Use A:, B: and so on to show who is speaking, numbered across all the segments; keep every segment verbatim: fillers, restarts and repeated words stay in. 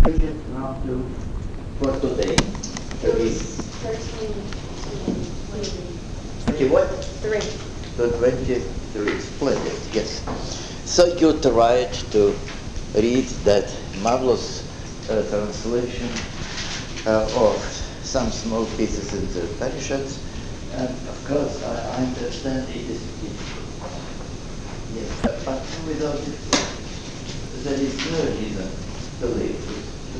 A: Bring it now to for today.
B: It was thirteen
A: Okay, what?
B: three.
A: The twenty-three. Splendid, yes. So you tried to read that marvelous uh, translation uh, of some small pieces in the Upanishads, and of course I, I understand it is difficult. Yes, but, but without it, there is no reason to live.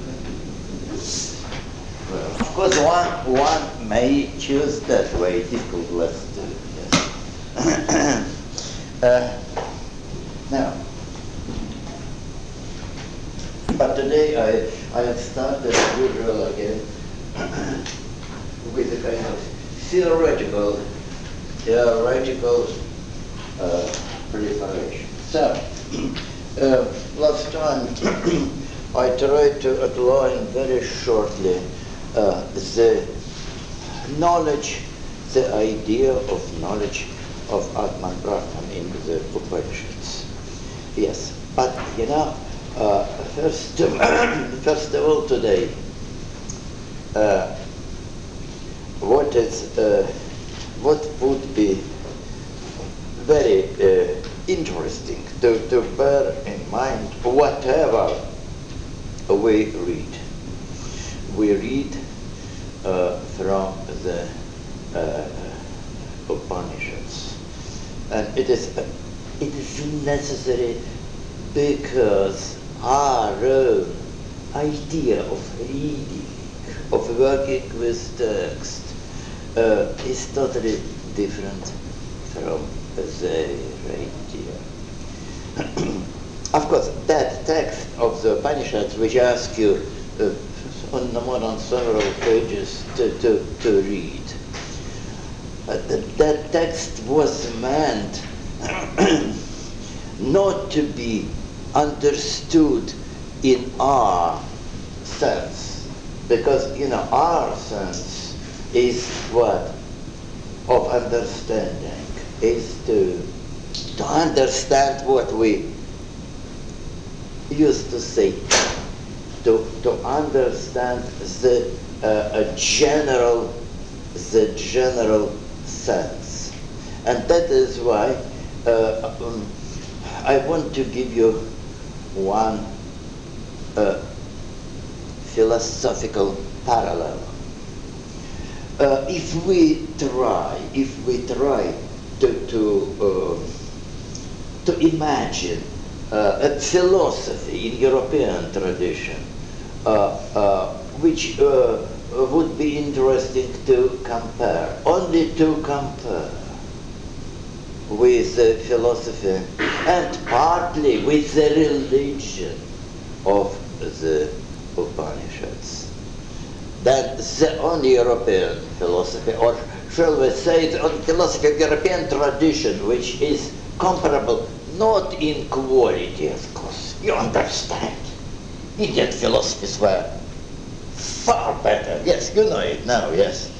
A: Well, of course, one one may choose that way. Difficult less to. Yes. uh, now, but today I I have started as usual again with a kind of theoretical theoretical uh, preparation. So, uh, last time I tried to outline very shortly uh, the knowledge, the idea of knowledge of Atman Brahman in the Upanishads. Yes, but you know, uh, first, first of all today, uh, what is, uh, what would be very uh, interesting to, to bear in mind whatever we read. We read uh, from the uh, Upanishads, and it is uh, it is necessary because our own idea of reading, of working with text, uh, is totally different from their idea. Of course, that text of the Upanishads, which I ask you uh, on more than several pages to, to, to read, uh, that, that text was meant not to be understood in our sense, because, you know, our sense is what? Of understanding, is to, to understand what we used to say, to to understand the uh, a general the general sense, and that is why uh, um, I want to give you one uh, philosophical parallel. Uh, if we try, if we try to to uh, to imagine Uh, a philosophy in European tradition, uh, uh, which uh, would be interesting to compare, only to compare with the philosophy and partly with the religion of the Upanishads. Then the only European philosophy, or shall we say the only philosophy of European tradition, which is comparable not in quality, of course. You understand. Indian philosophies were far better. Yes, you know it now, yes.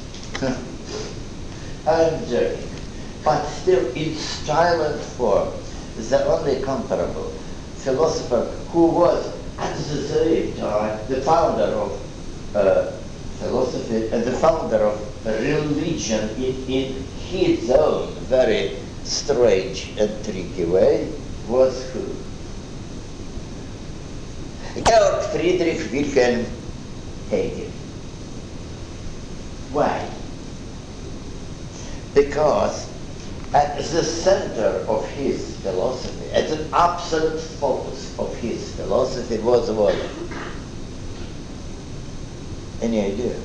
A: I'm joking. But still, in style and form, the only comparable philosopher who was, at the same time, the founder of uh, philosophy and the founder of religion in, in his own very strange and tricky way, was who? Georg Friedrich Wilhelm Hegel. Why? Because at the center of his philosophy, at the absolute focus of his philosophy was what? Any idea?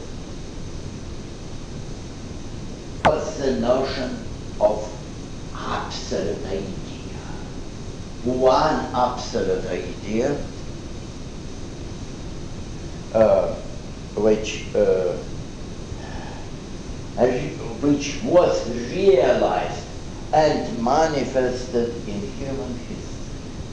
A: Was the notion of absolute idea. One absolute idea uh, which uh, which was realized and manifested in human history.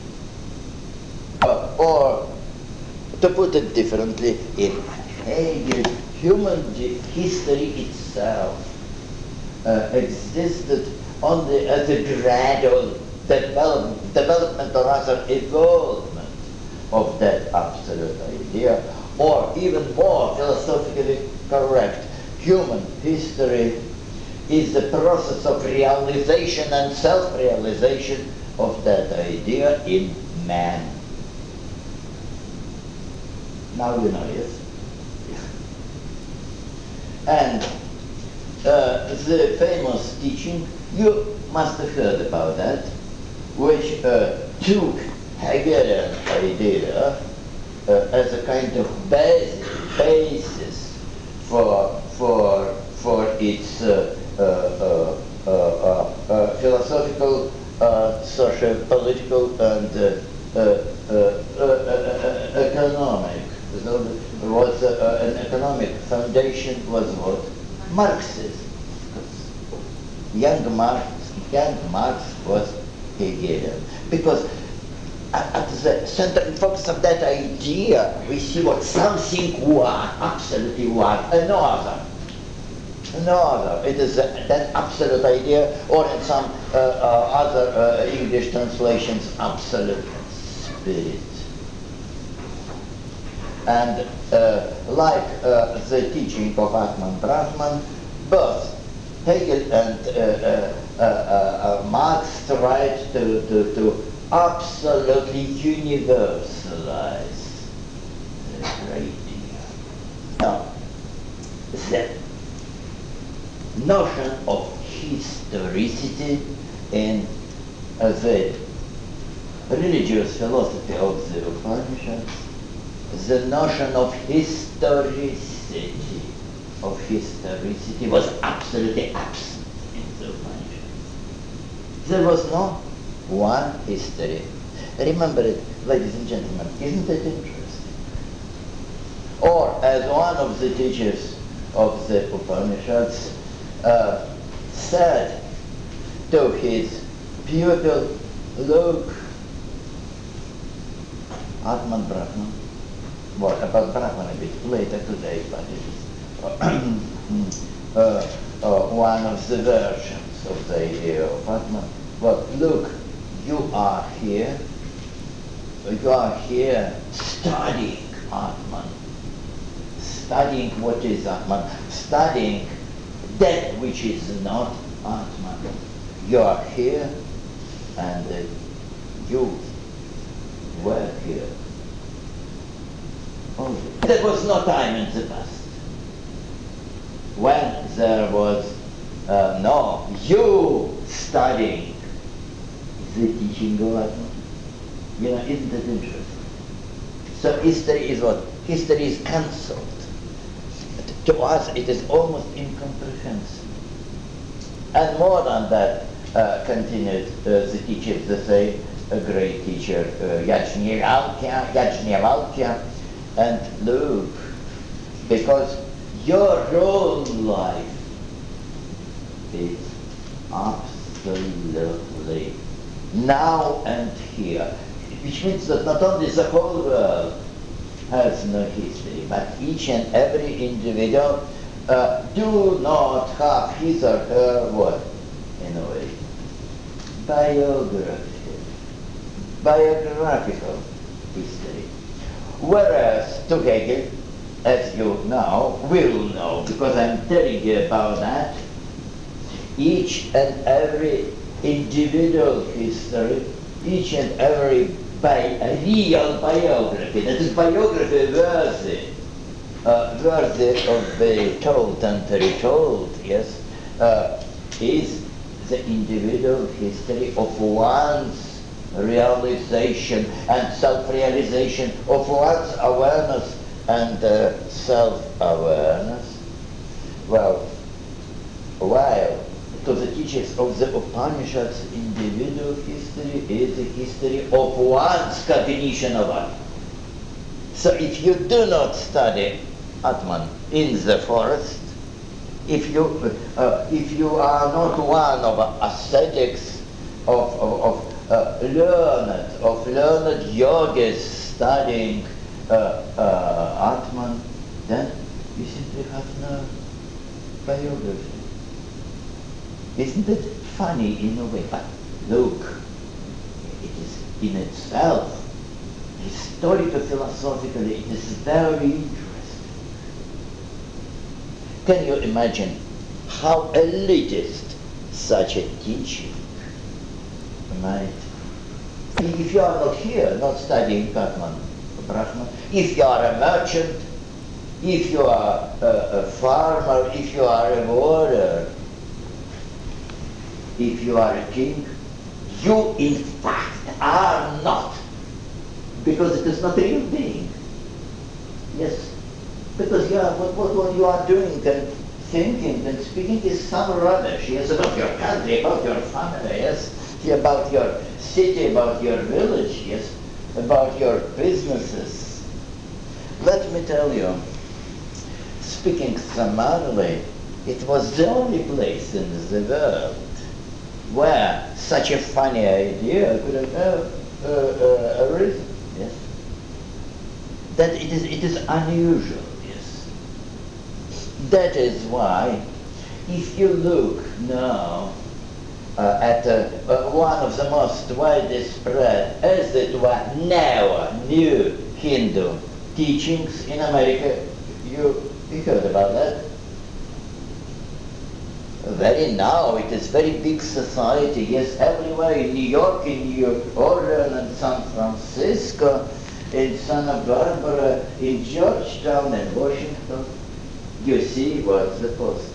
A: Uh, or to put it differently, in Hegel, human history itself uh, existed only as a gradual development, development or rather evolvement of that absolute idea, or even more philosophically correct, human history is the process of realization and self-realization of that idea in man. Now you know, yes? And uh, the famous teaching, you must have heard about that, which uh, took Hegelian idea uh, as a kind of basis, basis for for for its uh, uh, uh, uh, uh, uh, philosophical, uh, social, political, and uh, uh, uh, uh, uh, economic. So was uh, an economic foundation was what? Marxism. Young Marx, young Marx was Hegelian, because at, at the center and focus of that idea, we see what something one, absolutely one, and no other. No other. It is uh, that absolute idea, or in some uh, uh, other uh, English translations, absolute spirit. And uh, like uh, the teaching of Atman Brahman, both Hegel and uh, uh, uh, uh, Marx tried to, to, to absolutely universalize the idea. Now, the notion of historicity in uh, the religious philosophy of the Upanishads, the notion of historicity, of historicity was absolutely absent in the Upanishads. There was no one history. Remember it, ladies and gentlemen, isn't it interesting? Or, as one of the teachers of the Upanishads uh, said to his pupil, look, Atman Brahman, well, about Brahman a bit later today, but it is uh, uh, one of the versions of the idea of Atman. But look, you are here, you are here studying Atman, studying what is Atman, studying that which is not Atman. You are here, and uh, you were here. Only. There was no time in the past when there was uh, no you studying the teaching of Atman. You know, isn't it interesting? So history is what? History is cancelled. To us it is almost incomprehensible. And more than that, uh, continued uh, the teachers, the say, a great teacher, uh, Yajnavalkya, Yajnavalkya, and look, because your own life is absolutely now and here, which means that not only the whole world has no history, but each and every individual uh, do not have his or her what, in a way, biography, biographical history. Whereas to Hegel, as you now will know, because I'm telling you about that, each and every individual history, each and every bi- real biography, that is biography worthy, uh, worthy of being told and retold, yes, uh, is the individual history of one's realization and self-realization, of one's awareness and uh, self-awareness. Well, while to the teachers of the Upanishads, individual history is the history of one's cognition of Atman. So if you do not study Atman in the forest, if you uh, if you are not one of ascetics, of, of, of uh, learned, of learned yogis studying uh, uh, Atman, then you simply have no biography. Isn't it funny in a way? But look, it is in itself historico-philosophically, it is very interesting. Can you imagine how elitist such a teaching might be? If you are not here, not studying Karman Brahman, if you are a merchant, if you are a, a farmer, if you are a warrior, if you are a king, you in fact are not, because it is not real being. Yes, because you are, what, what, what you are doing and thinking and speaking is some rubbish. Yes, about your country, about your family, yes, about your city, about your village, yes, about your businesses. Let me tell you, speaking summarily, it was the only place in the world where such a funny idea could have uh, uh, arisen. Yes, that it is it is unusual. Yes, that is why, if you look now uh, at uh, uh, one of the most widely spread, as it were now new Hindu teachings in America, you you heard about that. Very now, it is very big society, yes, everywhere in New York, in New Orleans, and San Francisco, in Santa Barbara, in Georgetown, and Washington, you see what's the posters.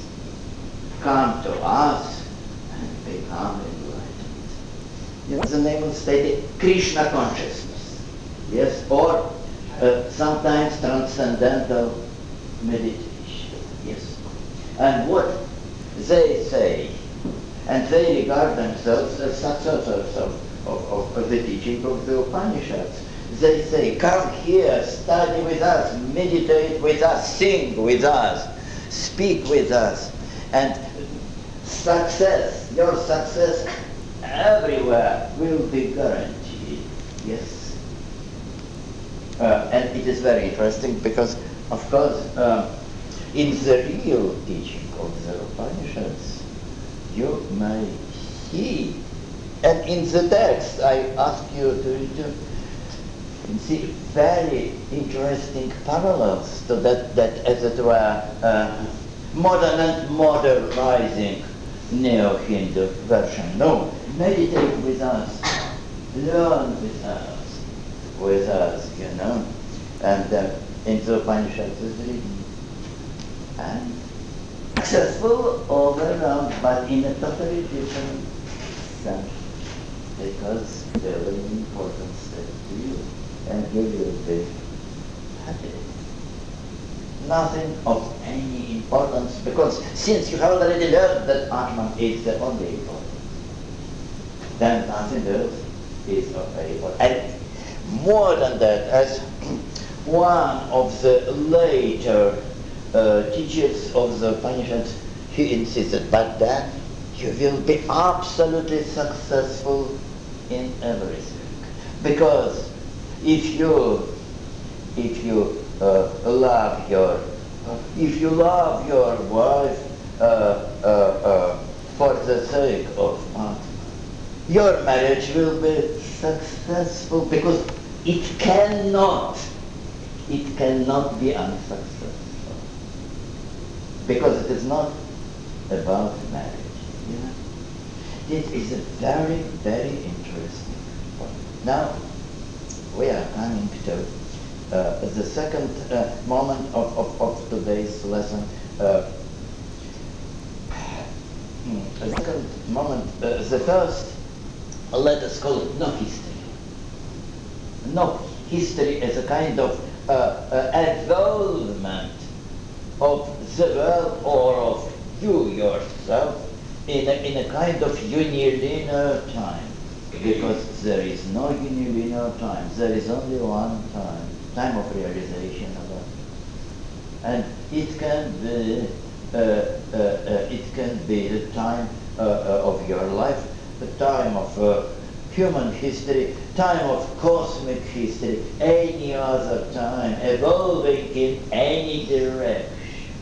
A: Come to us and become enlightened. Yes, the name will state Krishna consciousness, yes, or uh, sometimes transcendental meditation, yes. And what they say, and they regard themselves as successors of, of, of the teaching of the Upanishads. They say, come here, study with us, meditate with us, sing with us, speak with us, and success, your success everywhere will be guaranteed. Yes. Uh, and it is very interesting because, of course, uh, in the real teaching of the Upanishads, you may see, and in the text I ask you to read, and see very interesting parallels to that, that as it were, uh, modern and modernizing Neo-Hindu version. No, meditate with us, learn with us, with us, you know, and uh, in the Upanishads is written. And successful all around, but in a totally different sense, because they will be important step to you, and you will be happy. Nothing of any importance, because since you have already learned that Atman is the only important, then nothing else is of very important. And more than that, as one of the later Uh, teachers of the Upanishads, he insisted, but then you will be absolutely successful in everything. Because if you, if you uh, love your, uh, if you love your wife uh, uh, uh, for the sake of Atman, your marriage will be successful because it cannot, it cannot be unsuccessful. Because it is not about marriage. You know? This is a very, very interesting point. Now, we are coming to uh, the second uh, moment of, of, of today's lesson. Uh, the second moment, uh, the first, uh, let us call it no history. No history is a kind of uh, uh, evolvement of the world or of you yourself in a, in a kind of unilinear time, because there is no unilinear time, there is only one time, time of realization of it. And it can be, uh, uh, uh, it can be the time uh, uh, of your life, the time of uh, human history, time of cosmic history, any other time, evolving in any direction.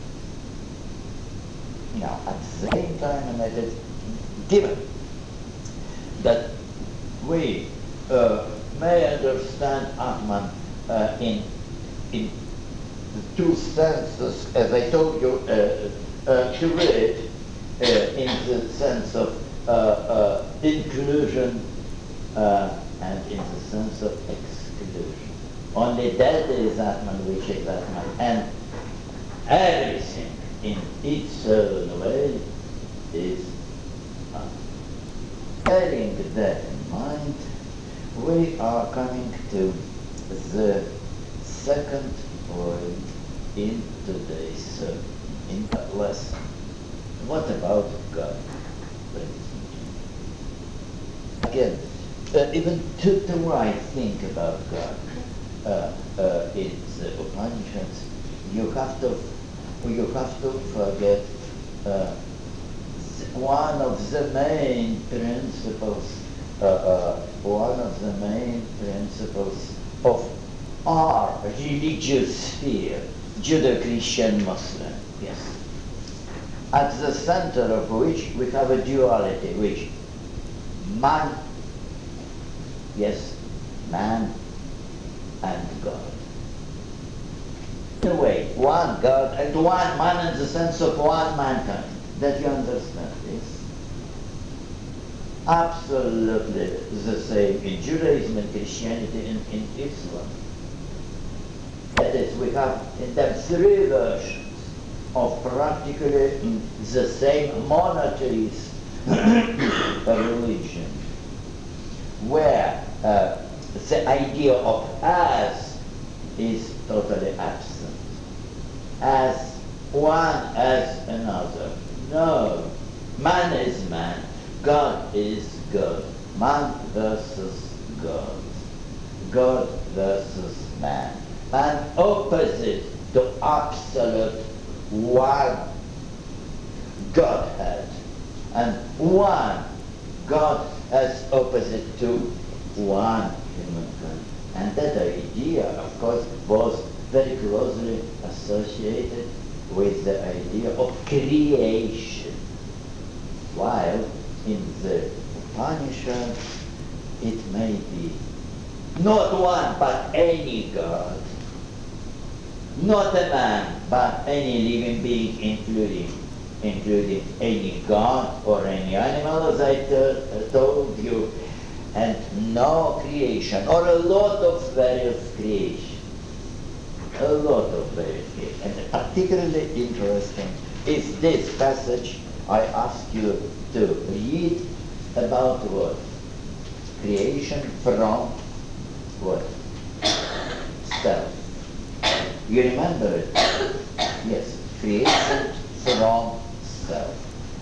A: Now, at the same time, and it is given that we uh, may understand Atman uh, in in the two senses, as I told you, uh, uh, to read uh, in the sense of uh, uh, inclusion uh, and in the sense of exclusion. Only that is Atman which is Atman, and everything in its own way is Atman. Bearing that in mind, we are coming to the second point in today's sermon, in that lesson. What about God, ladies and gentlemen? Again, uh, even to, to write, think about God uh, uh, in the Upanishads, you have to, you have to forget uh, one of the main principles, uh, uh, one of the main principles of our religious sphere, Judeo-Christian Muslim, yes. At the center of which we have a duality, which man, yes, man and God. In a way, one God and one man in the sense of one mankind. That you understand this? Absolutely the same in Judaism and Christianity and in Islam. That is, we have in them three versions of practically the same monotheist religion, where uh, the idea of as is totally absent, as one as another. No, man is man, God is God, man versus God, God versus man, an opposite to absolute one Godhead, and one God as opposite to one humankind. And that idea, of course, was very closely associated with the idea of creation, while in the Upanishads it may be not one but any God, not a man but any living being, including including any God or any animal, as I t- told you, and no creation, or a lot of various creation. A lot of various creation. And particularly interesting is this passage I ask you to read about what? Creation from what? Self. You remember it? Yes. Creation from self.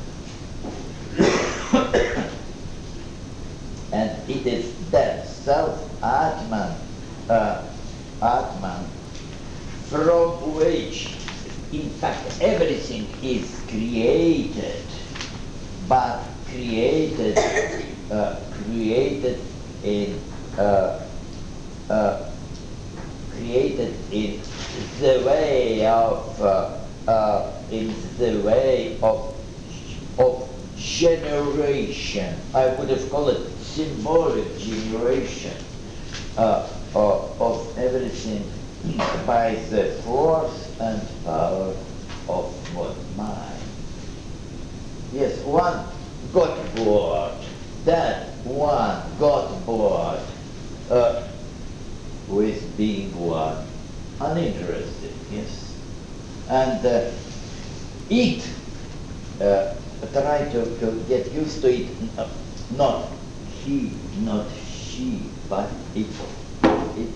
A: And it is that self, Atman, uh, Atman, from which, in fact, everything is created, but created, uh, created in, uh, uh, created in the way of, uh, uh, in the way of, of generation. I would have called it symbolic generation uh, of, of everything by the force and power of one mind. Yes, one got bored. That one got bored uh, with being one, uninterested, yes. And uh, it, uh, try to, to get used to it, uh, not he, not she, but it, it.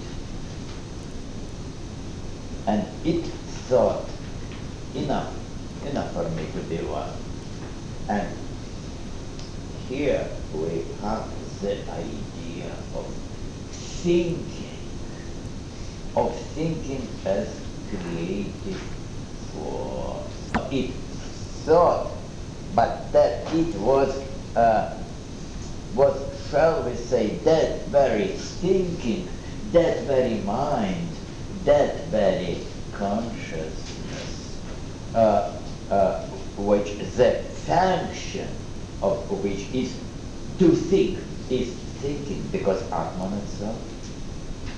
A: And it thought, enough, enough for me to be one. And here we have the idea of thinking, of thinking as creative force. It thought, but that it was, uh, was, shall we say, that very thinking, that very mind, that very consciousness, uh, uh, which the function of which is to think, is thinking, because Atman itself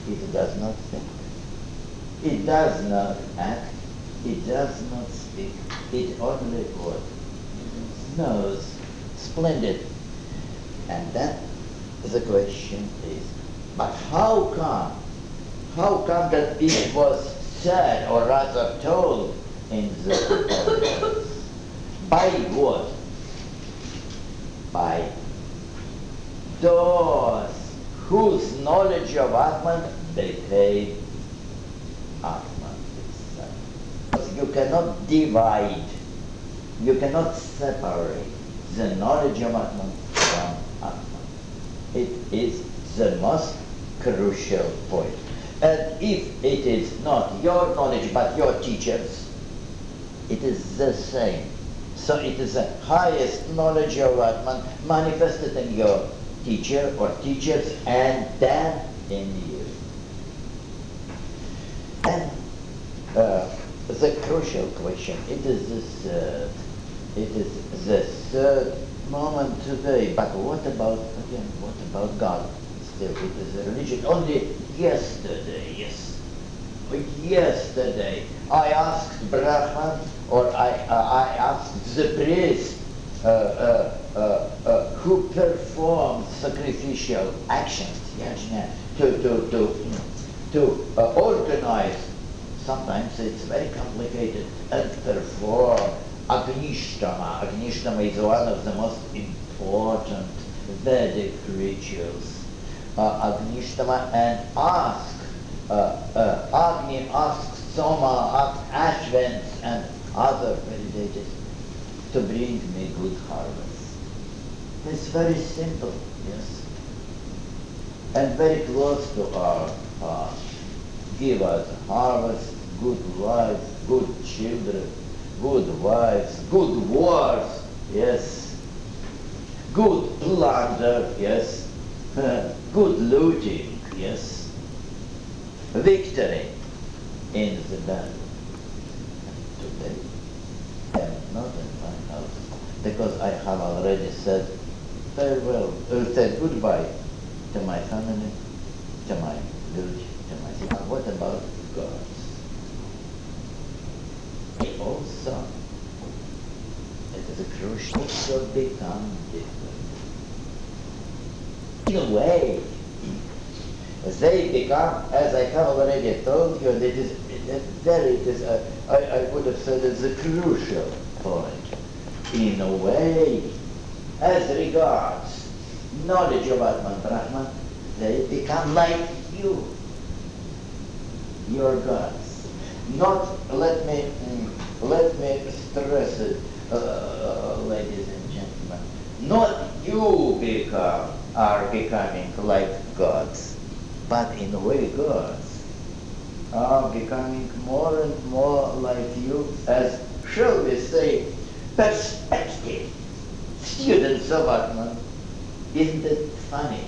A: it does not think. It does not act. It does not speak. It only what? Knows. Splendid. And then the question is, but how come? How come that it was said, or rather told, in the Upanishads? By what? By those whose knowledge of Atman became Atman itself. Because you cannot divide, you cannot separate the knowledge of Atman from Atman. It is the most crucial point. And if it is not your knowledge but your teachers, it is the same. So it is the highest knowledge of Atman manifested in your teacher or teachers and then in you. And uh, the crucial question, it is the third, it is the third moment today. But what about, again, what about God? Still, it is a religion. Only yesterday, yes. Yesterday, I asked Brahman, or I, uh, I asked the priest uh, uh, uh, uh, who performed sacrificial actions, yajna, to, to, to, to uh, organize, sometimes it's very complicated, and perform Agnishtama. Agnishtama is one of the most important Vedic rituals. Uh, Agnishtama, and ask, uh, uh, Agni asks Soma, asks Ashvins, and other validators to bring me good harvest. It's very simple, yes, and very close to our heart. Give us harvest, good wives, good children, good wives, good wars, yes, good plunder, yes, good looting, yes, victory in the battle. Today, I am not in my house because I have already said farewell, or said goodbye to my family, to my village, to my city. What about God? He also, it is a crucial, also become different. In a way, they become, as I have already told you, it is it very, it is a, I, I would have said it's a crucial point. In a way, as regards knowledge of Atman Brahman, they become like you, your gods. Not, let me, mm, let me stress it, uh, ladies and gentlemen, not you become, are becoming like gods, but in a way gods are becoming more and more like you as, shall we say, perspective students of Atman. Isn't it funny?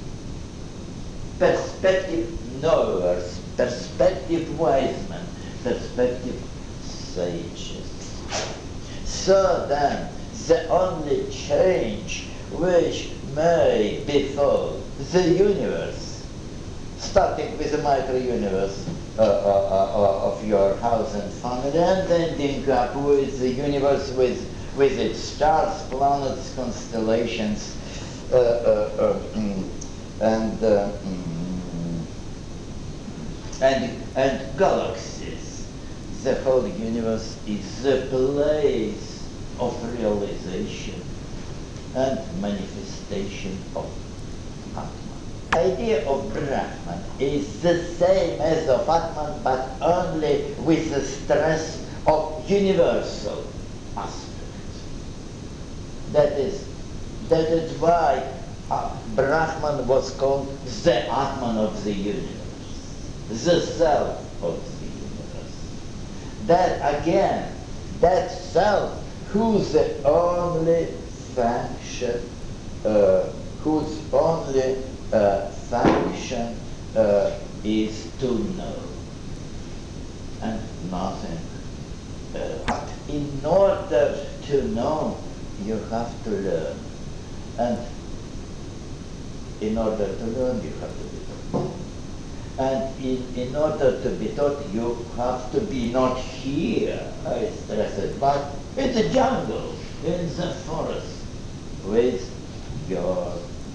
A: Perspective knowers, perspective wise men, perspective sages. So then, the only change which may befall the universe, starting with the micro-universe uh, uh, uh, of your house and family, and ending up with the universe with, with its stars, planets, constellations, uh, uh, uh, mm, and, uh, mm, and, and galaxies. The whole universe is the place of realization and manifestation of Atman. The idea of Brahman is the same as of Atman, but only with the stress of universal aspect. That is, that is why uh, Brahman was called the Atman of the universe, the self of the universe. That again, that self, whose the only function, uh, whose only uh, function uh, is to know, and nothing. Uh, but in order to know, you have to learn, and in order to learn, you have to be taught. And in, in order to be taught, you have to be not here, I stress it, but in the jungle, in the forest, with your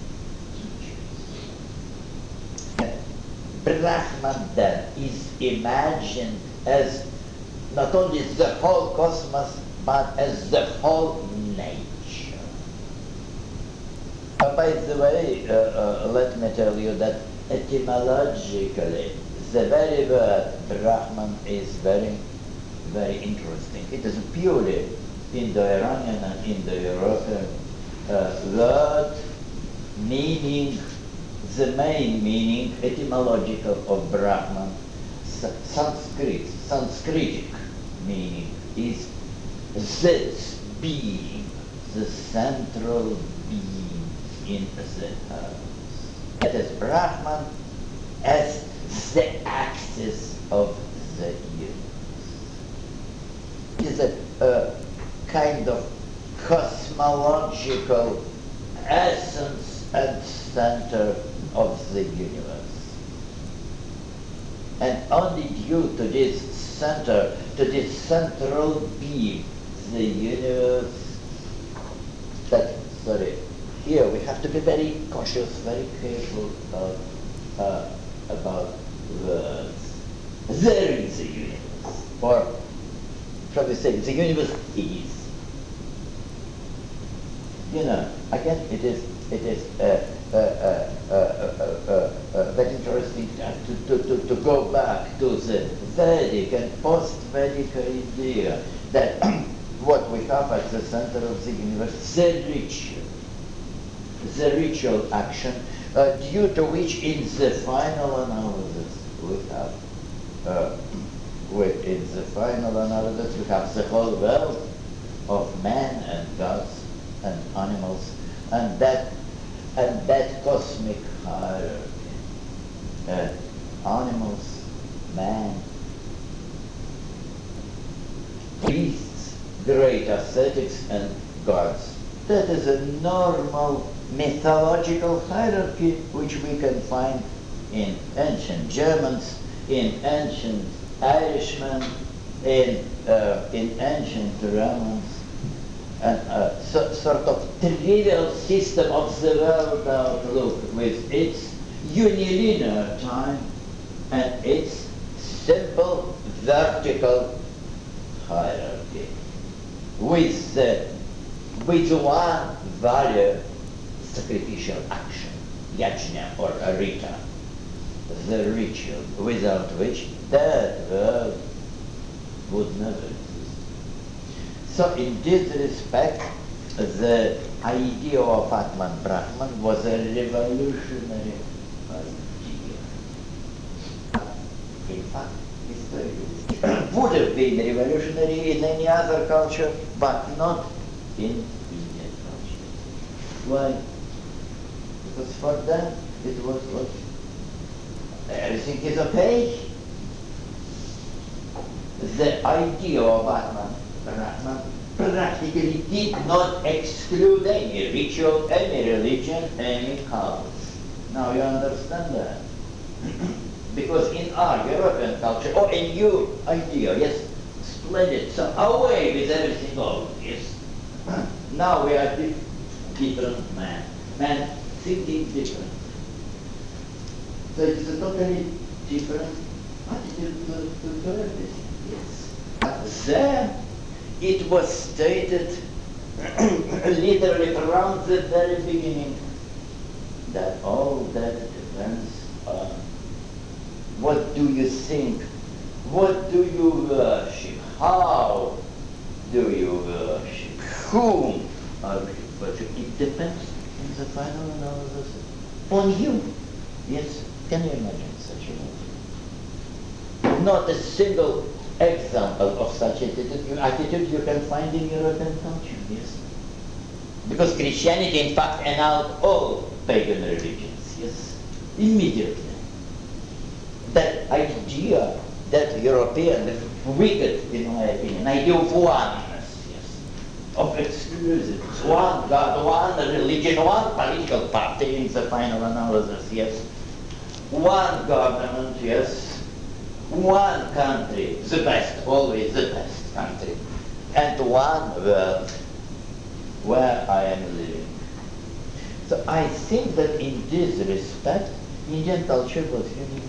A: teachers. Brahman then is imagined as not only the whole cosmos, but as the whole nature. Uh, by the way, uh, uh, let me tell you that etymologically, the very word Brahman is very, very interesting. It is purely Indo-Iranian and Indo-European uh, word, meaning, the main meaning, etymological of Brahman, Sanskrit, Sanskritic meaning is this being, the central being in the earth. That is Brahman as the axis of the universe. It is a, a kind of cosmological essence and center of the universe. And only due to this center, to this central being, the universe, that, sorry, here we have to be very cautious, very careful about, uh, about words. There is a universe, or shall we say, the universe is. You know, again, it is, it is uh, uh, uh, uh, uh, uh, uh, very interesting to, to, to, to go back to the Vedic and post-Vedic idea that what we have at the center of the universe, the ritual, the ritual action, uh, due to which in the final analysis we have, uh, we, in the final analysis we have the whole world of men and gods and animals, and that and that cosmic hierarchy, uh, animals, man, priests, great ascetics, and gods. That is a normal mythological hierarchy which we can find in ancient Germans, in ancient Irishmen, in, uh, in ancient Romans, and a so, sort of trivial system of the world outlook with its unilinear time and its simple vertical hierarchy with the with one value, sacrificial action, yajna or arita, the ritual, without which that world would never exist. So in this respect, the idea of Atman Brahman was a revolutionary idea. In fact, it would have been revolutionary in any other culture, but not in Indian culture. Why? Because for them it was what? Everything is okay. The idea of Atman Brahman practically did not exclude any ritual, any religion, any cult. Now you understand that? Because in our European culture, or a new idea, yes, splendid, so away with everything old, yes. Now we are dif- different man, man thinking different. So it's a totally different attitude to, to, to everything, yes. But there, it was stated literally from the very beginning that all that depends on what do you think, what do you worship, how do you worship, whom are you worshiping. It depends in the final analysis on you. Yes, can you imagine such a thing? Not a single example of such attitude, attitude you can find in European culture, yes. Because Christianity in fact annulled all pagan religions, yes, immediately. That idea, that European, wicked in my opinion, idea of oneness, yes, of exclusive, one God, one religion, one political party in the final analysis, yes. one government, yes, one country, the best, always the best country, and one world where I am living. So I think that in this respect, Indian culture was unique.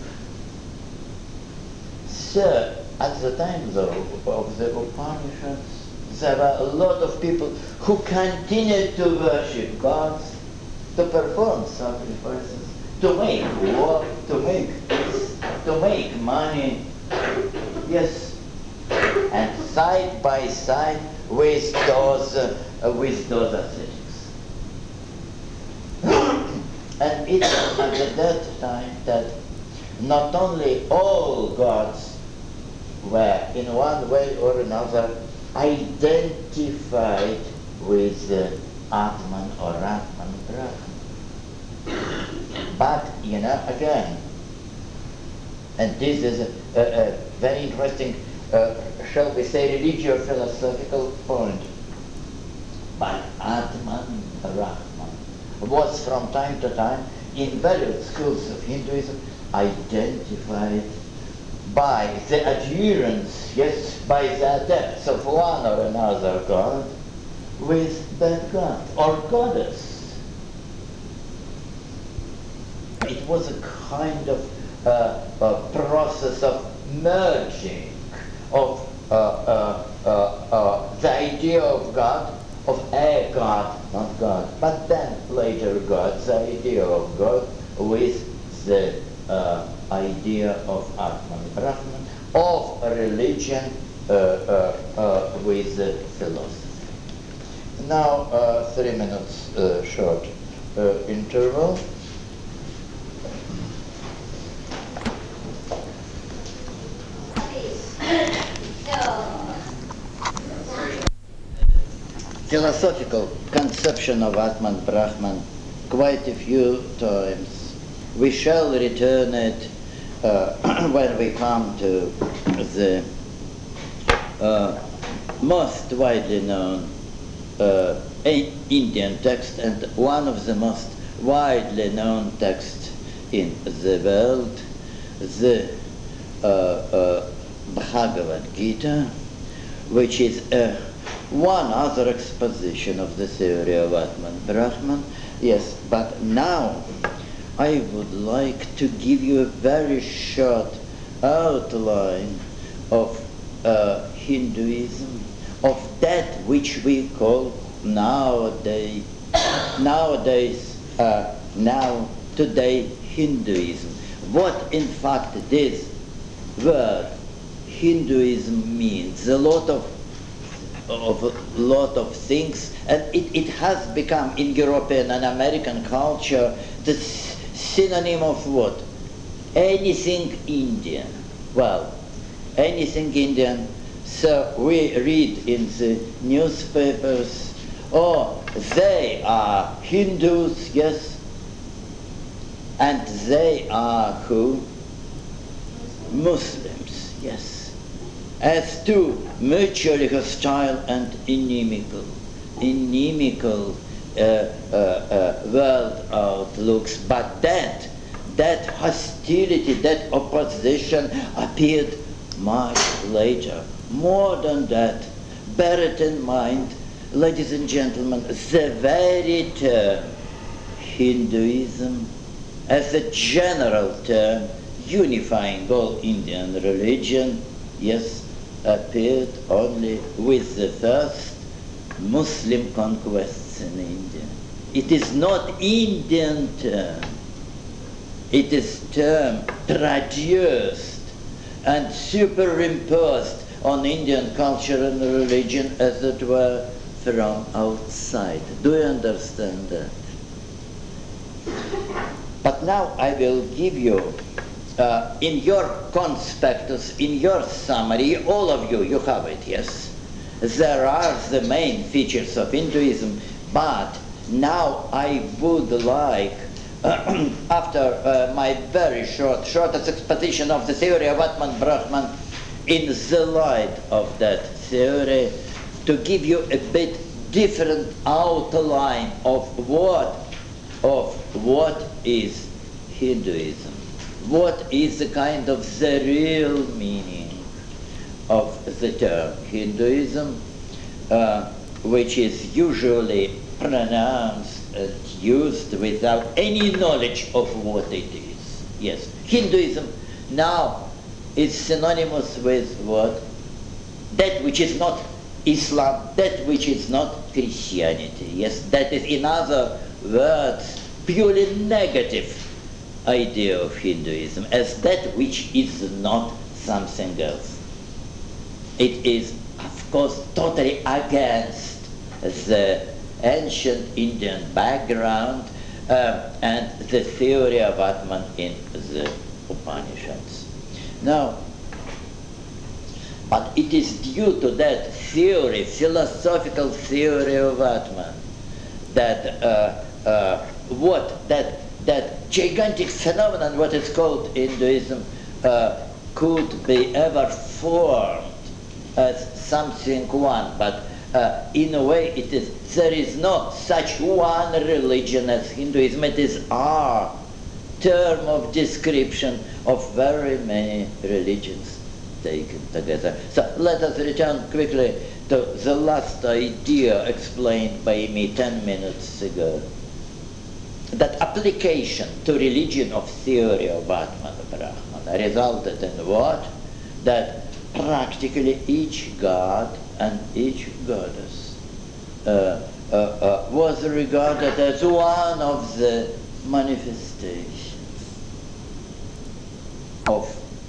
A: So at the time though of the Upanishads, there were a lot of people who continued to worship gods, to perform sacrifices, to make war, to make peace, to make money, yes, and side by side with those uh, with those ascetics. And it was at that time that not only all gods were in one way or another identified with uh, Atman or Atman Brahman. But, you know, again, and this is a, a, a very interesting, uh, shall we say, religio-philosophical point. But Atman Brahman was from time to time in various schools of Hinduism identified by the adherence, yes, by the adepts of one or another god with that god or goddess. It was a kind of uh, a process of merging of uh, uh, uh, uh, the idea of God, of a God, not God, but then later God, the idea of God with the uh, idea of Atman Brahman, of religion uh, uh, uh, with uh, philosophy. Now, uh, three minutes uh, short uh, interval. Philosophical conception of Atman Brahman quite a few times. We shall return it uh, when we come to the uh, most widely known uh, Indian text and one of the most widely known texts in the world, the uh, uh, Bhagavad Gita, which is uh, one other exposition of the theory of Atman Brahman. Yes, but now I would like to give you a very short outline of uh, Hinduism, of that which we call nowadays, nowadays, uh, now today Hinduism. What in fact this word Hinduism means. A lot of of a lot of things, and it, it has become in European and American culture the synonym of what? Anything Indian. Well, anything Indian. So we read in the newspapers, oh, they are Hindus, yes, and they are who? Muslims, yes. As two mutually hostile and inimical, inimical uh, uh, uh, world outlooks, but that, that hostility, that opposition appeared much later. More than that, bear it in mind, ladies and gentlemen, the very term Hinduism as a general term unifying all Indian religion, yes, appeared only with the first Muslim conquests in India. It is not Indian term. It is term produced and superimposed on Indian culture and religion, as it were, from outside. Do you understand that? But now I will give you Uh, in your conspectus, in your summary, all of you, you have it, yes? There are the main features of Hinduism, but now I would like, uh, after uh, my very short, shortest exposition of the theory of Atman Brahman, in the light of that theory, to give you a bit different outline of what, of what is Hinduism. what is the kind of the real meaning of the term Hinduism, uh, which is usually pronounced and used without any knowledge of what it is. Yes, Hinduism now is synonymous with what? That which is not Islam, that which is not Christianity. Yes, that is, in other words, purely negative idea of Hinduism as that which is not something else. It is, of course, totally against the ancient Indian background uh, and the theory of Atman in the Upanishads. Now, but it is due to that theory, philosophical theory of Atman, that uh, uh, what that that gigantic phenomenon, what is called Hinduism, uh, could be ever formed as something one. But uh, in a way, it is there is no such one religion as Hinduism. It is our term of description of very many religions taken together. So let us return quickly to the last idea explained by me ten minutes ago. That application to religion of theory of Atman Brahman resulted in what? That practically each god and each goddess uh, uh, uh, was regarded as one of the manifestations of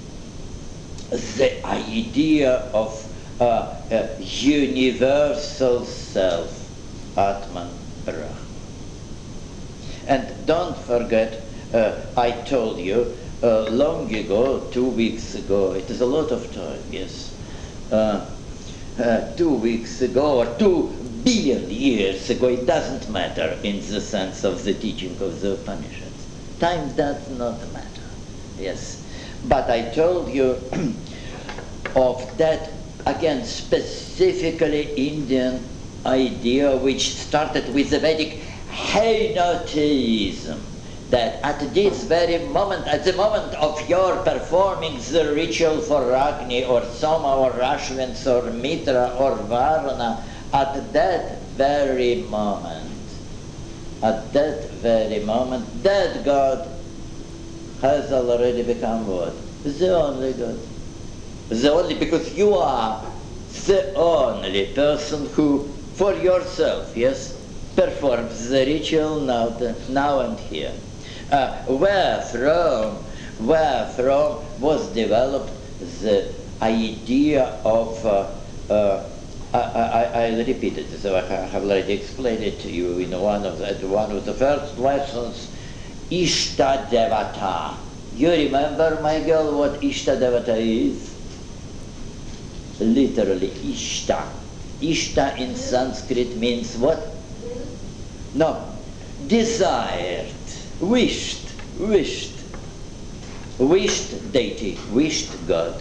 A: the idea of uh, uh, universal self, Atman Brahman. And don't forget, uh, I told you uh, long ago, two weeks ago, it is a lot of time, yes, uh, uh, two weeks ago or two billion years ago, it doesn't matter in the sense of the teaching of the Upanishads. Time does not matter, yes. But I told you of that, again, specifically Indian idea which started with the Vedic henotheism, that at this very moment, at the moment of your performing the ritual for Agni or Soma or Ashwins or Mitra or Varuna, at that very moment, at that very moment, that God has already become what? The only God. The only, because you are the only person who, for yourself, yes, performs the ritual now, the, now and here. Uh, where from, where from was developed the idea of, uh, uh, I, I, I'll repeat it, so I have already explained it to you in one of the, at one of the first lessons, Ishta Devata. You remember, my girl, what Ishta Devata is? Literally, Ishta. Ishta in Sanskrit means what? No, desired, wished, wished, wished deity, wished God.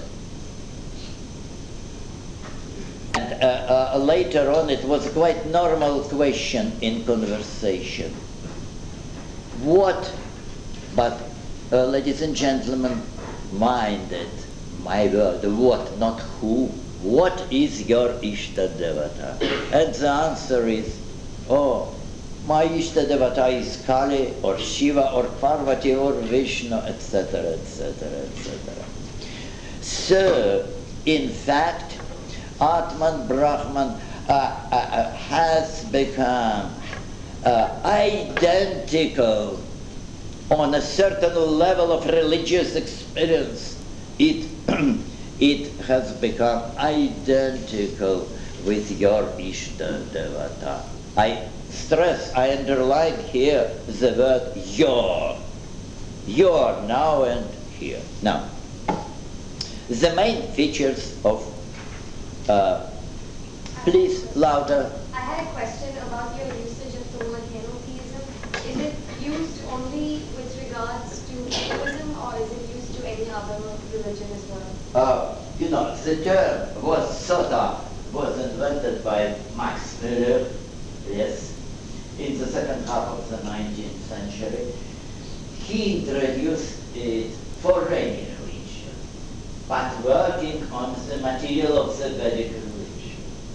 A: And uh, uh, later on it was a quite normal question in conversation. What, but uh, ladies and gentlemen, mind it, my word, what, not who, what is your Ishta Devata? And the answer is, oh, my Ishta Devata is Kali or Shiva or Parvati or Vishnu, et cetera, et cetera, et cetera. So, in fact, Atman Brahman uh, uh, has become uh, identical on a certain level of religious experience. It, it has become identical with your Ishta Devata. I stress, I underline here the word your. Your, now and here. Now, the main features of, uh, please, louder.
B: I had a question about your usage of the word henotheism. Is it used only with regards to Hinduism, or is it used to any other religion as well?
A: Uh, you know, the term was sort of, was invented by Max Müller, yes, in the second half of the nineteenth century. He introduced it for any religion, but working on the material of the Vedic religion.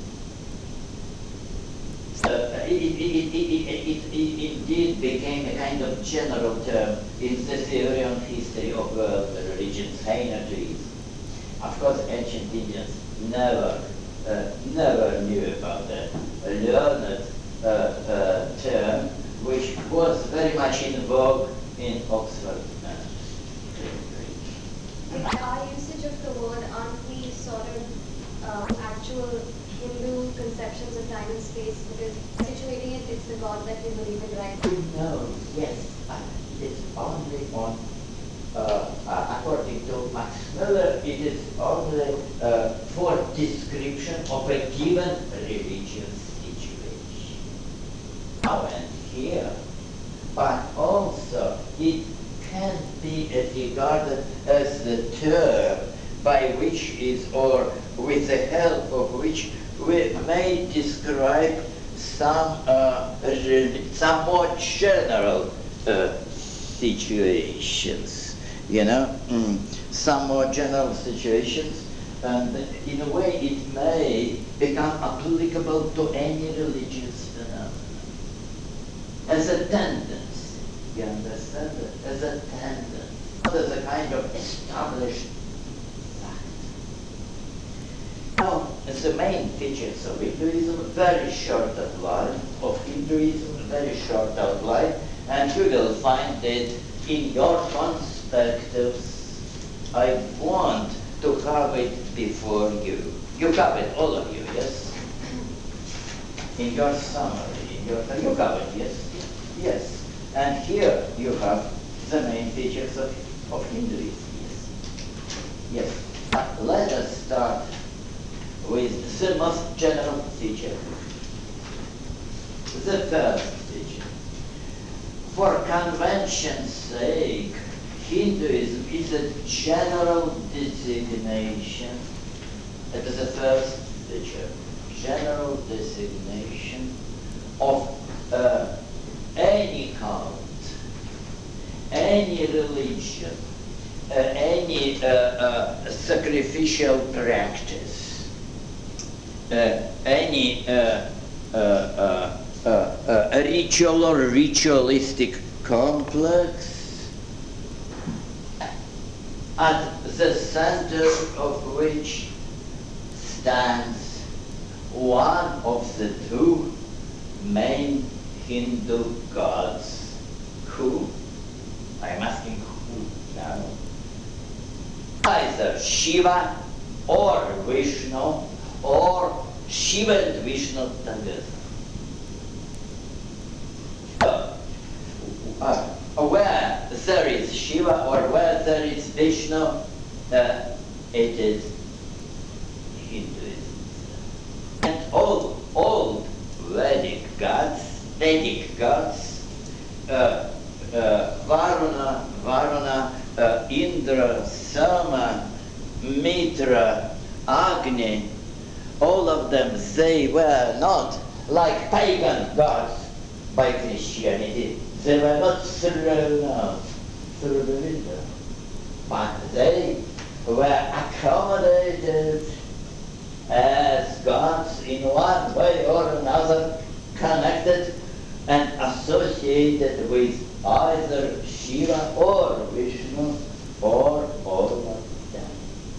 A: Uh, it, it, it, it, it, it indeed became a kind of general term in the theory on history of world religions, Hainajudaism. Of course, ancient Indians never, uh, never knew about that learned uh, uh, term, which was very much in vogue in Oxford.
B: Our usage of the word, aren't we sort of uh, actual Hindu conceptions of time and space? Because situating it, it's the God that we believe in, right?
A: No, yes, uh, it's only on, uh, uh, according to Max Muller, it is only uh, for description of a given religious situation. Now and here, but also it can be regarded as the term by which is, or with the help of which we may describe some uh, some more general uh, situations, you know, mm, some more general situations, and in a way it may become applicable to any religious phenomenon as a tendency. You understand it? As a tendency, not as a kind of established fact. Now, as the main features of Hinduism, very short outline of Hinduism, very short outline, and you will find it in your conspectives. I want to have it before you. You have it, all of you, yes? In your summary, in your, you have it, yes? Yes. And here you have the main features of, of Hinduism. Yes. Yes. But let us start with the most general feature. The first feature. For convention's sake, Hinduism is a general designation. That is the first feature. General designation of uh, any cult, any religion, uh, any uh, uh, sacrificial practice, uh, any uh, uh, uh, uh, uh, ritual or ritualistic complex, at the center of which stands one of the two main Hindu gods. Who? I'm asking who now. Either Shiva or Vishnu, or Shiva and Vishnu together. Uh, uh, where there is Shiva or where there is Vishnu, uh, it is Hinduism. And all old Vedic gods Vedic gods, uh, uh, Varuna, Varuna, uh, Indra, Sama, Mitra, Agni, all of them, they were not like pagan gods by Christianity. They were not thrown out through the window, but they were accommodated as gods in one way or another, connected and associated with either Shiva or Vishnu or all of them.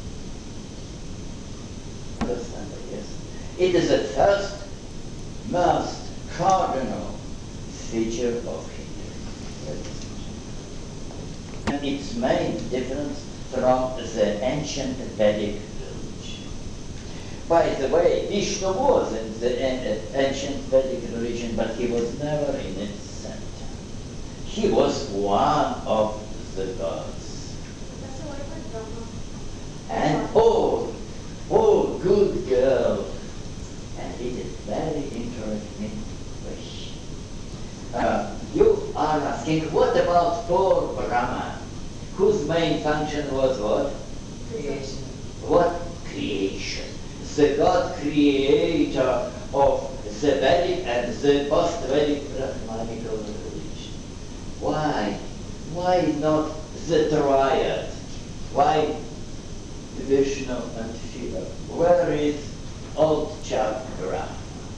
A: Understand that, yes? It is the first, most cardinal feature of Hinduism. And its main difference from the ancient Vedic religion. By the way, Vishnu was in the ancient Vedic religion, but he was never in its center. He was one of the gods.
B: That's what about Brahma?
A: And oh, oh, good girl. And it is very interesting question. Uh, you are asking, what about poor Brahma, whose main function was what?
B: Creation.
A: What? Creation. The God creator of the Vedic and the post-Vedic Brahmanical religion. Why? Why not the triad? Why Vishnu and Shiva? Where is old chap Brahma?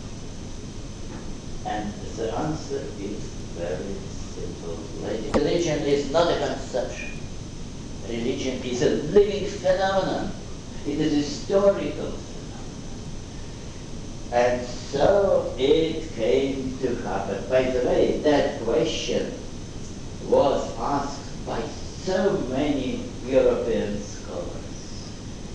A: And the answer is very simple. Religion is not a conception. Religion is a living phenomenon. It is a historical phenomenon. And so it came to happen. By the way, that question was asked by so many European scholars.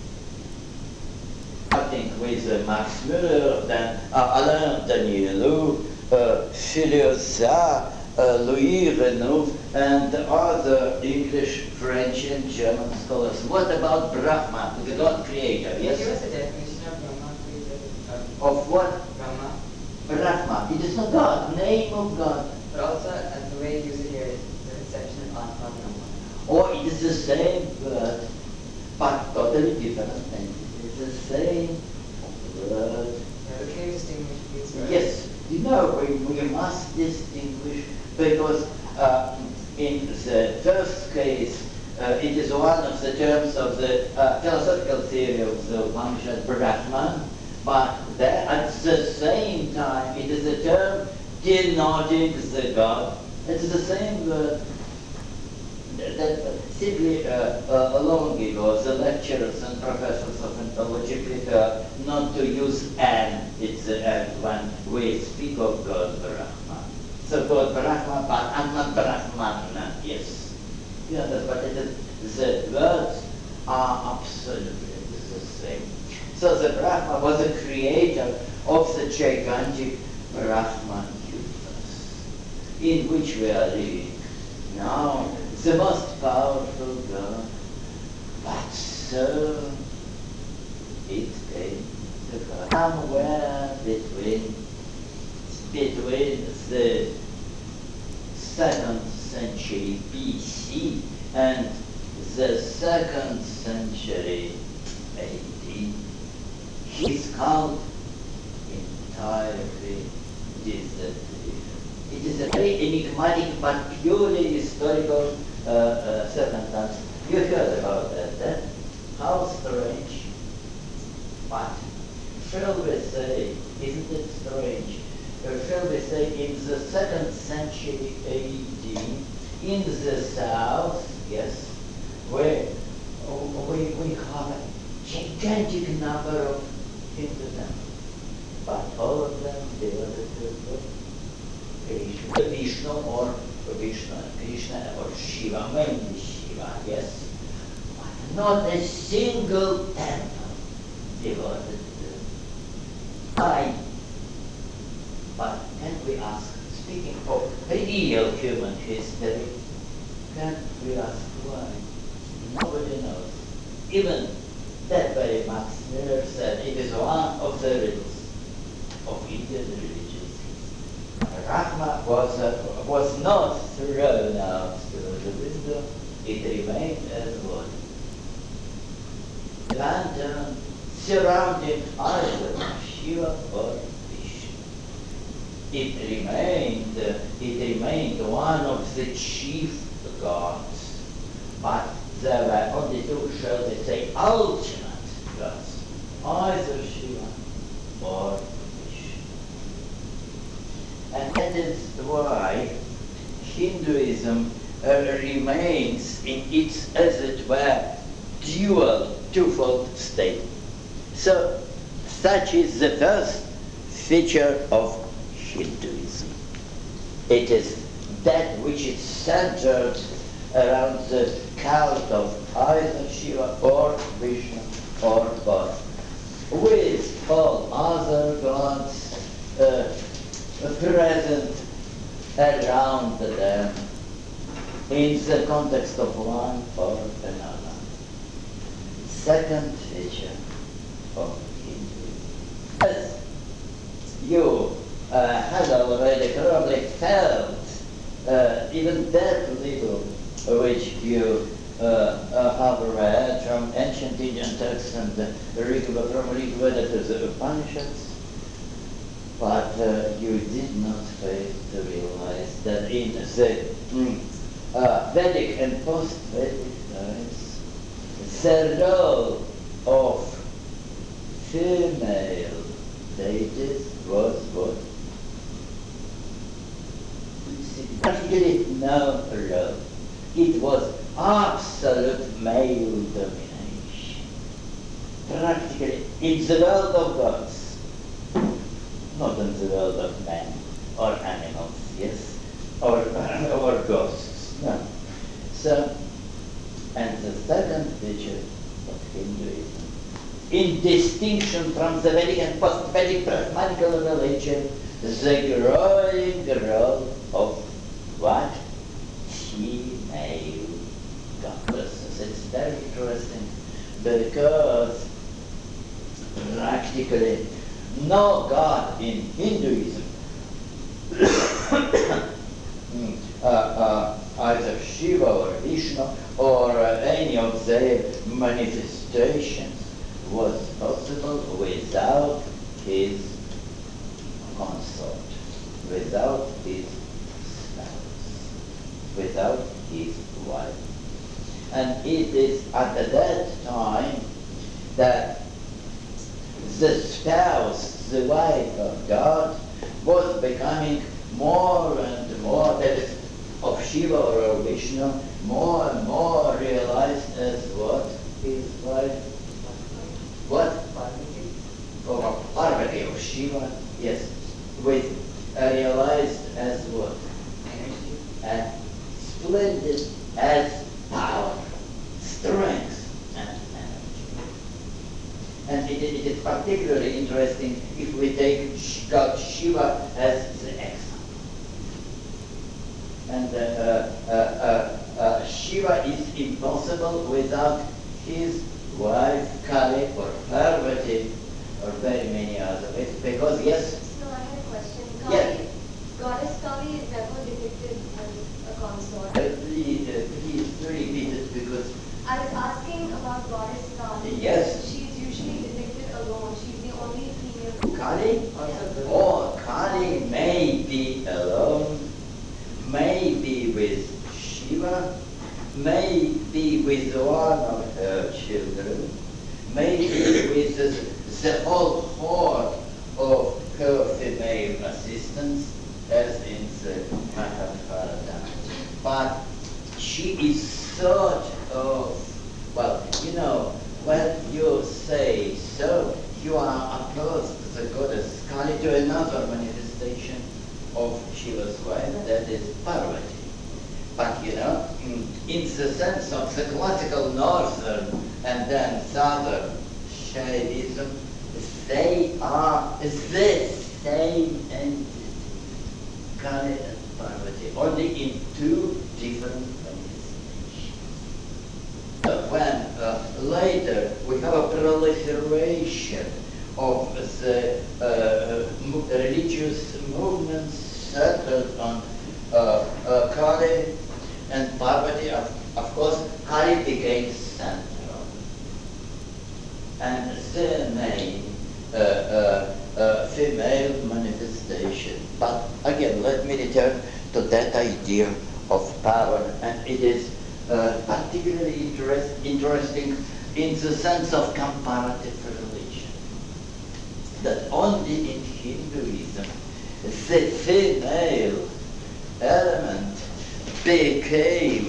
A: Starting with uh, Max Müller, then uh, Alain Danielou, uh, Philippe uh, Louis Renouf, and other English, French, and German scholars. What about Brahma, the God creator? Yes?
C: Give us a definition of Brahma, please. Uh,
A: Of what?
C: Brahma.
A: Brahma. It is not God, name of God.
C: But also, uh, the way you use it here is the conception of Atma Brahma.
A: Or it is the same word, but totally different entity. It's the same word.
C: Yeah, can you distinguish these words?
A: Yes, you know, we, we must distinguish because uh, in the first case, uh, it is one of the terms of the uh, philosophical theory of the Upanishad, Brahman, but there, at the same time, it is a term denoting the God. It is the same word. That simply uh, uh, long ago, the lecturers and professors of ontology prefer not to use an, it's the an when we speak of God Brahma. So God Brahma, but I'm not Brahman, yes. You understand, but it is, the words are absolutely the same. So the Brahma was the creator of the gigantic Brahman universe, in which we are living now. The most powerful God, but so it came to come somewhere between between the second century B C and the second century A D. His count entirely disappeared. It is a very enigmatic but purely historical uh, uh, circumstance. You heard about that, that? How strange. But shall we say, isn't it strange? Uh, shall we say in the second century A D, in the south, yes, where uh, we, we have a gigantic number of Hindu temples, but all of them devoted to Krishna, Vishnu or Vishnu, Krishna or Shiva, mainly Shiva, yes. But not a single temple devoted to I. But can we ask, speaking of real human history, can we ask why? Nobody knows. Even that very Max Müller said it is one of the riddles of Indian religious history. Brahma was, uh, was not thrown out to the window, it remained as one. The lantern surrounding either Shiva or Vishnu. It remained, uh, it remained one of the chief gods, but there were only two, shall we say, ultimate gods, either Shiva or Vishnu. And that is why Hinduism uh, remains in its, as it were, dual, twofold state. So, such is the first feature of Hinduism. It is that which is centered around the cult of either Shiva or Vishnu or both, with all other gods uh, present around them in the context of one or another. Second feature of Hinduism. As you uh, had already probably felt uh, even that little which you uh, uh, have read from ancient Indian texts and uh, Rigveda, from Rigveda to the Upanishads, but uh, you did not fail to realize that in the mm, uh, Vedic and post-Vedic times, the role of female deities was what? Practically no role. It was absolute male domination. Practically in the world of gods, not in the world of men or animals, yes, or, or ghosts, no. So, and the second feature of Hinduism, in distinction from the Vedic and post-Vedic pragmatical religion, the growing role of what? Female goddesses. It's very interesting because practically no god in Hinduism, uh, uh, either Shiva or Vishnu or uh, any of their manifestations, was possible without his consort, without his spouse, without his wife. And it is at that time that the spouse, the wife of God, was becoming more and more, that is, of Shiva or Vishnu, more and more realized as what? His wife? What? Or Parvati of Shiva, yes, with uh, realized as what? Energy. And splendid as power, strength, and energy. And it, it is particularly interesting if we take God Shiva as the example. And uh, uh, uh, uh, Shiva is impossible without his wife Kali or Parvati or very many other ways. Because yes.
B: So I had a question. Kali,
A: Yes.
B: Goddess Kali is never depicted as a consort.
A: Uh, please, uh, please repeat it because.
B: I was asking about Goddess Kali.
A: Yes.
B: She's usually depicted alone. She's the only female.
A: Kali?
C: Also,
A: Oh, Kali may be alone, may be with Shiva, may be with one of her children, may be with the, the whole horde of her female assistants, as in the Mahabharata. But she is sort of, well, you know, when you say so, you are opposed to the goddess Kali to another manifestation of Shiva's wife, that is Parvati. But you know, in, in the sense of the classical northern and then southern Shaivism, they are the same entity, Kali and Parvati, only in two different manifestations. Uh, when uh, later we have a proliferation of the uh, mo- religious movements centered on uh, uh, Kali and Parvati, of, of course, Kali became central. And the main uh, uh, uh, female manifestation. But again, let me return to that idea of power, and it is uh, particularly interest, interesting in the sense of comparative religion. That only in Hinduism the female element became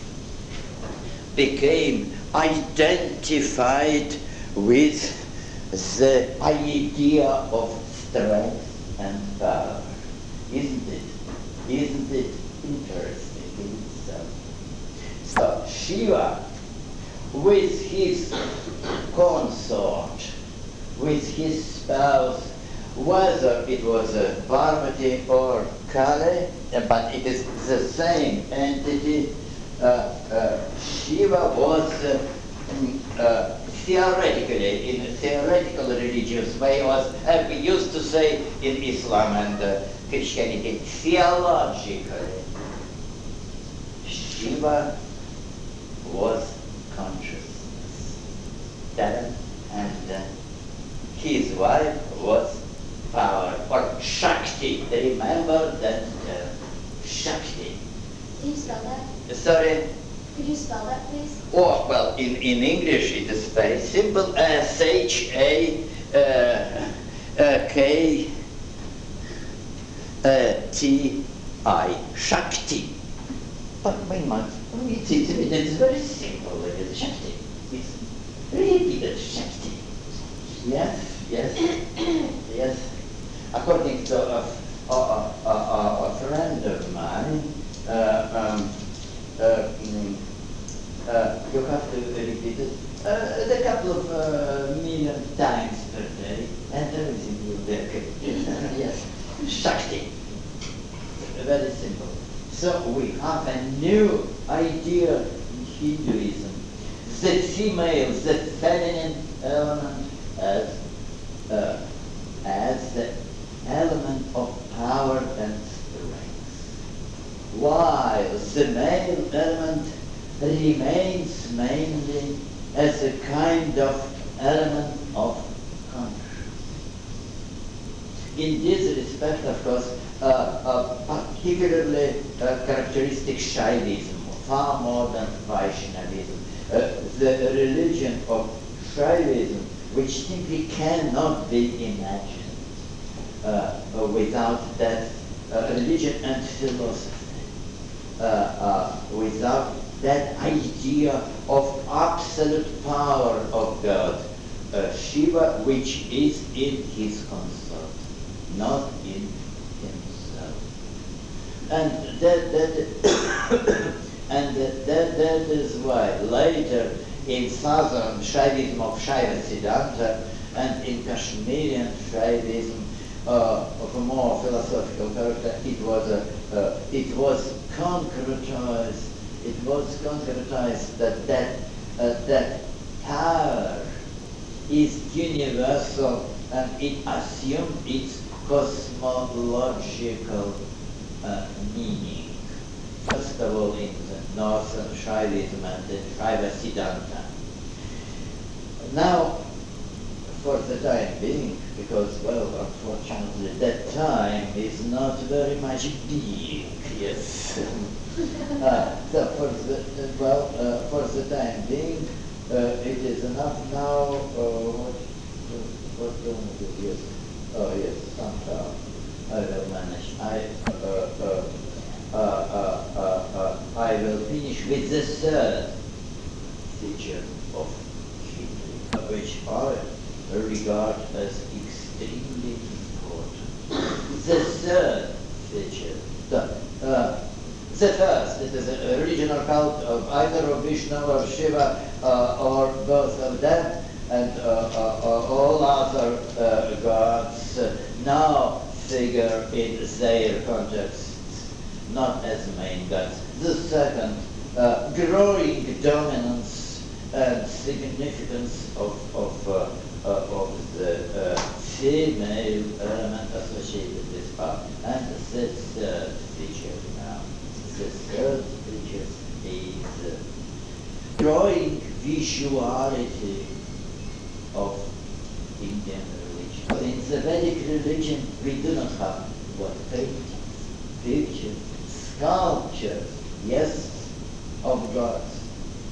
A: became identified with the idea of strength and power. Isn't it? Isn't it interesting in itself? So Shiva, with his consort, with his spouse, whether it was a Parvati or Kali, but it is the same entity, uh, uh, Shiva was uh, uh, theoretically, in a theoretical religious way, was, as we used to say in Islam and uh, Christianity, theologically, Shiva was consciousness. Then, and uh, his wife was power, or Shakti. Remember that uh, Shakti.
B: Can you spell that?
A: Sorry?
B: Could you spell that, please?
A: Oh, well, in, in English it is very simple. S H A K T I, Shakti. But when my, it's, it's, it's very simple, it is Shakti. It's repeated Shakti. Yes, yes, yes. According to a, a, a, a, a friend of mine, uh, um, uh, mm, uh, you have to repeat it uh, a couple of uh, million times per day, and everything will be okay. Yes, Shakti. Very simple. So we have a new idea in Hinduism. The female, the feminine element as, uh, as the element of power and strength, while the male element remains mainly as a kind of element of conscience. In this respect, of course, uh, uh, particularly uh, characteristic Shaivism, far more than Vaishnavism. Uh, the religion of Shaivism, which simply cannot be imagined uh, uh, without that uh, religion and philosophy, uh, uh, without that idea of absolute power of God, uh, Shiva, which is in his consort, not in himself. And that, that and that, that, that is why later in southern Shaivism of Shaiva Siddhanta and in Kashmirian Shaivism uh, of a more philosophical character, it was a, uh, it was concretized. It was concretized that that uh, that power is universal and it assumed its cosmological uh, meaning. First of all, in the northern Shaivism and the Shaiva Siddhanta. Now, for the time being, because, well, unfortunately, that time is not very much big, yes. uh, so, for the, uh, well, uh, for the time being, uh, it is enough now, uh, what, what do I do? Yes. Oh, yes, somehow I will manage. I, uh, uh, uh, uh, uh, uh, I will finish with the third feature of Hinduism, which I regard as extremely important. The third feature, the, uh, the first, it is a regional cult of either of Vishnu or Shiva uh, or both of them, and uh, uh, uh, all other uh, gods uh, now figure in their contexts not as main gods. The second, uh, growing dominance and significance of, of, uh, uh, of the uh, female element associated with power. And the third feature now, the third feature is uh, growing visuality of Indian religion. In the Vedic religion, we do not have what paintings, pictures, sculptures, yes, of gods.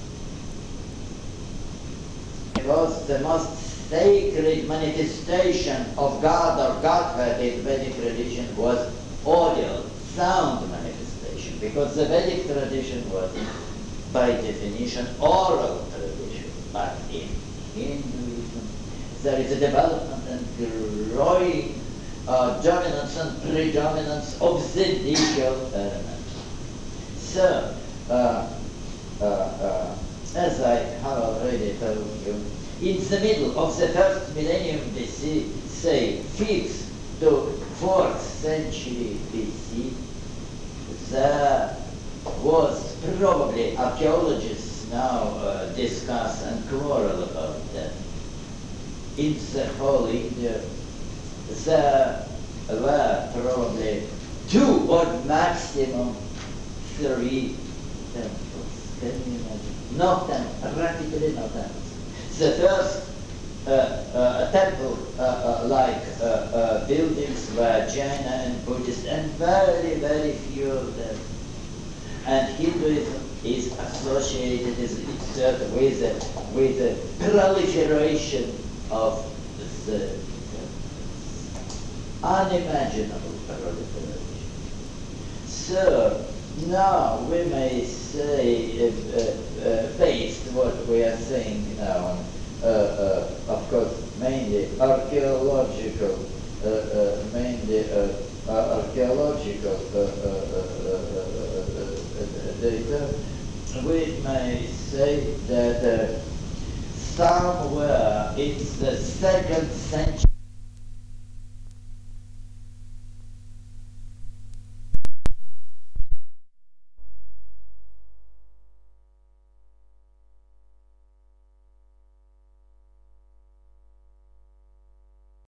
A: Because the most sacred manifestation of God or Godhead in Vedic religion was audio, sound manifestation, because the Vedic tradition was, by definition, oral tradition. But in Hinduism, there is a development and growing uh, dominance and predominance of the visual element. So, uh, uh, uh, as I have already told you, in the middle of the first millennium B C, say fifth to fourth century B C, there was probably, archaeologists now uh, discuss and quarrel about that. In the whole India, there were probably two or maximum three temples. Can you imagine? No temples, practically no temples. The first uh, uh, temple uh, uh, like uh, uh, buildings were Jaina and Buddhist, and very, very few of them. And Hinduism is associated is certain with the, with the proliferation of the unimaginable proliferation. So now we may say, uh, uh, based what we are saying now, uh, uh, of course, mainly archaeological, uh, uh, mainly uh, uh, archaeological uh, uh, uh, uh, uh, data, we may say that uh, somewhere in the second century